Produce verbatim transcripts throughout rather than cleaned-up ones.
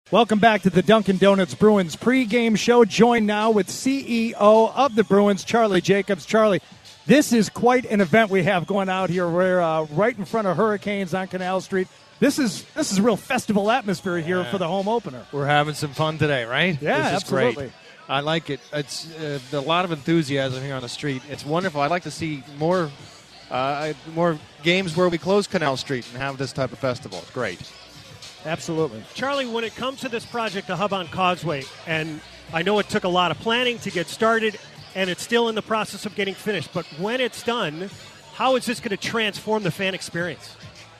Welcome back to the Dunkin' Donuts Bruins pregame show. Joined now with C E O of the Bruins, Charlie Jacobs. Charlie, this is quite an event we have going out here. We're uh, right in front of Hurricanes on Canal Street. This is this is a real festival atmosphere here yeah. for the home opener. We're having some fun today, right? Yeah, this is absolutely. Great. I like it. It's uh, a lot of enthusiasm here on the street. It's wonderful. I'd like to see more uh, more games where we close Canal Street and have this type of festival. It's great. Absolutely. Charlie, when it comes to this project, the Hub on Causeway, and I know it took a lot of planning to get started, and it's still in the process of getting finished, but when it's done, how is this going to transform the fan experience?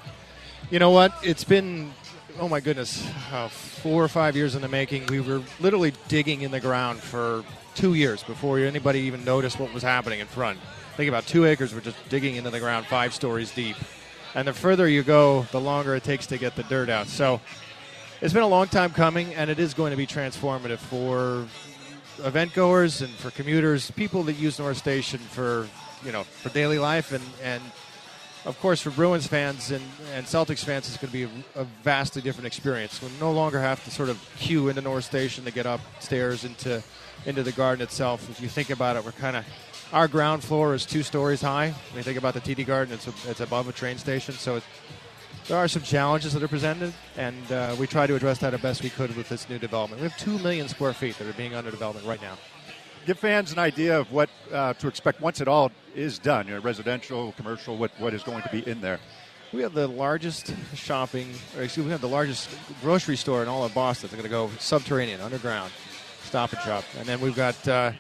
You know what? It's been, oh my goodness, uh, four or five years in the making. We were literally digging in the ground for two years before anybody even noticed what was happening in front. Think about two acres. We're just digging into the ground five stories deep. And the further you go, the longer it takes to get the dirt out. So it's been a long time coming, and it is going to be transformative for event goers and for commuters, people that use North Station for, you know, for daily life. And, and of course, for Bruins fans and, and Celtics fans, it's going to be a, a vastly different experience. We'll no longer have to sort of queue into North Station to get upstairs into, into the garden itself. If you think about it, we're kind of... Our ground floor is two stories high. When you think about the T D Garden, it's, a, it's above a train station. So it, there are some challenges that are presented, and uh, we try to address that as best we could with this new development. We have two million square feet that are being under development right now. Give fans an idea of what uh, to expect once it all is done, you know, residential, commercial, what, what is going to be in there. We have the largest shopping, or excuse me, we have the largest grocery store in all of Boston. They're going to go subterranean, underground, Stop and Shop. And then we've got... Uh,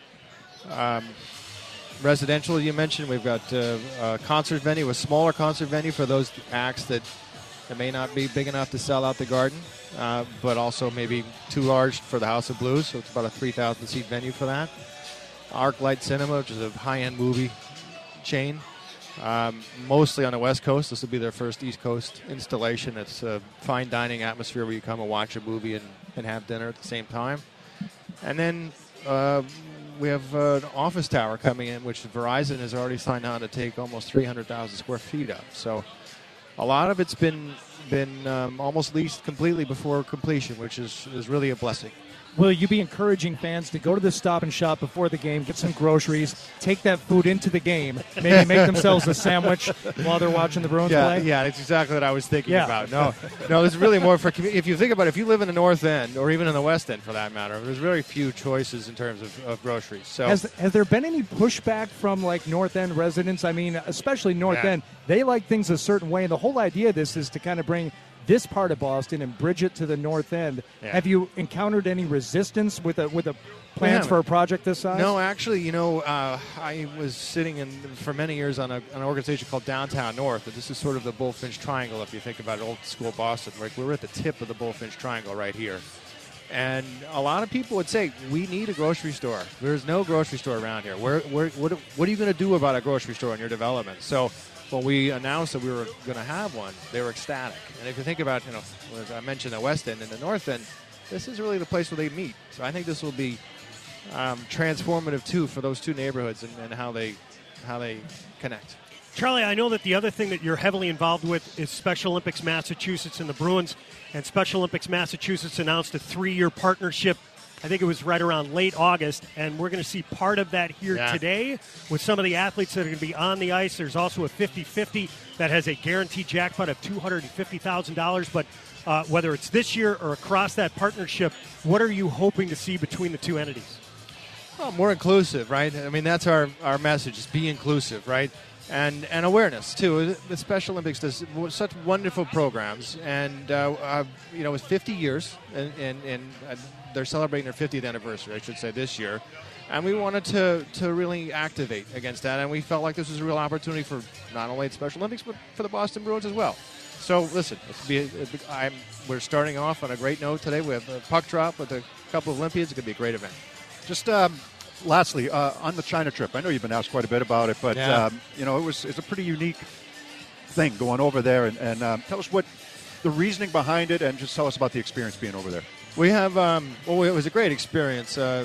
um, residential, you mentioned. We've got uh, a concert venue, a smaller concert venue for those acts that, that may not be big enough to sell out the garden, uh, but also maybe too large for the House of Blues, so it's about a three thousand seat venue for that. ArcLight Cinema, which is a high-end movie chain, um, mostly on the West Coast. This will be their first East Coast installation. It's a fine dining atmosphere where you come and watch a movie and, and have dinner at the same time. And then... Uh, We have uh, an office tower coming in, which Verizon has already signed on to take almost three hundred thousand square feet of. So a lot of it's been been um, almost leased completely before completion, which is, is really a blessing. Will you be encouraging fans to go to the Stop and Shop before the game, get some groceries, take that food into the game, maybe make themselves a sandwich while they're watching the Bruins yeah, play? Yeah, that's exactly what I was thinking yeah. about. No, no, it's really more for – if you think about it, if you live in the North End or even in the West End for that matter, there's very few choices in terms of, of groceries. So has, has there been any pushback from, like, North End residents? I mean, especially North yeah. End. They like things a certain way, and the whole idea of this is to kind of bring – this part of Boston and bridge it to the North End. Yeah. Have you encountered any resistance with a, with a plans for a project this size? No, actually, you know, uh, I was sitting in for many years on a, an organization called Downtown North, and this is sort of the Bullfinch Triangle. If you think about old school Boston, like we're at the tip of the Bullfinch Triangle right here. And a lot of people would say, we need a grocery store. There's no grocery store around here. Where, where, what, what are you going to do about a grocery store in your development? So when we announced that we were going to have one, they were ecstatic. And if you think about, you know, as I mentioned the West End and the North End, this is really the place where they meet. So I think this will be um, transformative, too, for those two neighborhoods and, and how they how they connect. Charlie, I know that the other thing that you're heavily involved with is Special Olympics Massachusetts and the Bruins. And Special Olympics Massachusetts announced a three-year partnership. I think it was right around late August, and we're going to see part of that here yeah. today with some of the athletes that are going to be on the ice. There's also a fifty-fifty that has a guaranteed jackpot of two hundred fifty thousand dollars. But uh, whether it's this year or across that partnership, what are you hoping to see between the two entities? Well, more inclusive, right? I mean, that's our, our message, is be inclusive, right? And and awareness, too. The Special Olympics does such wonderful programs. And, uh, uh, you know, it was fifty years, and, and, and uh, they're celebrating their fiftieth anniversary, I should say, this year. And we wanted to, to really activate against that. And we felt like this was a real opportunity for not only the Special Olympics, but for the Boston Bruins as well. So, listen, it's be a, a, I'm, we're starting off on a great note today. We have a puck drop with a couple of Olympians. It's going to be a great event. Just um, lastly, uh, on the China trip, I know you've been asked quite a bit about it, but yeah. um, you know, it was it's a pretty unique thing going over there. And, and um, tell us what the reasoning behind it, and just tell us about the experience being over there. We have, um, well, it was a great experience. Uh,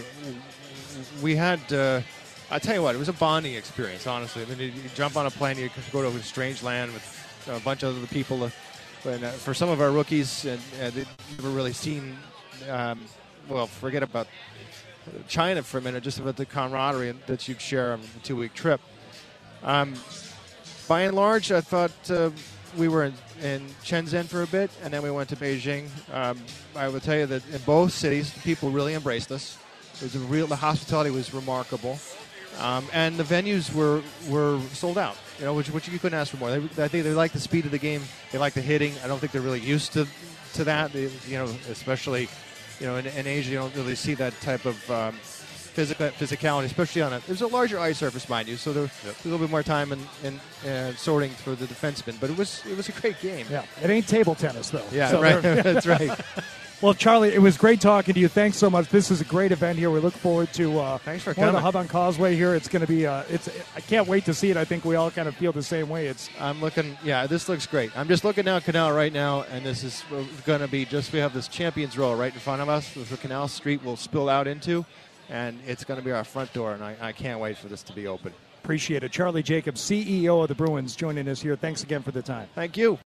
we had, uh, I tell you what, it was a bonding experience, honestly. I mean, you, you jump on a plane, you go to a strange land with you know, a bunch of other people. Uh, and uh, for some of our rookies, and uh, they've never really seen um, well, forget about China for a minute, just about the camaraderie that you'd share on a two-week trip. Um, by and large, I thought uh, we were in, in Shenzhen for a bit, and then we went to Beijing. Um, I will tell you that in both cities, people really embraced us. It was a real, the hospitality was remarkable, um, and the venues were were sold out. You know, which which you couldn't ask for more. They, I think they like the speed of the game. They like the hitting. I don't think they're really used to to that. They, you know, especially you know in, in Asia, you don't really see that type of um, physical physicality, especially on a. There's a larger ice surface, mind you, so there, yep. there's a little bit more time in, in uh, sorting for the defenseman. But it was it was a great game. Yeah, it ain't table tennis though. Yeah, so right. That's right. Well, Charlie, it was great talking to you. Thanks so much. This is a great event here. We look forward to uh, Thanks for one coming. of the Hub on Causeway here. It's going to be. Uh, it's. I can't wait to see it. I think we all kind of feel the same way. It's. I'm looking. Yeah, this looks great. I'm just looking down Canal right now, and this is going to be just. We have this Champions Row right in front of us, which the Canal Street will spill out into, and it's going to be our front door. And I, I can't wait for this to be open. Appreciate it. Charlie Jacobs, C E O of the Bruins, joining us here. Thanks again for the time. Thank you.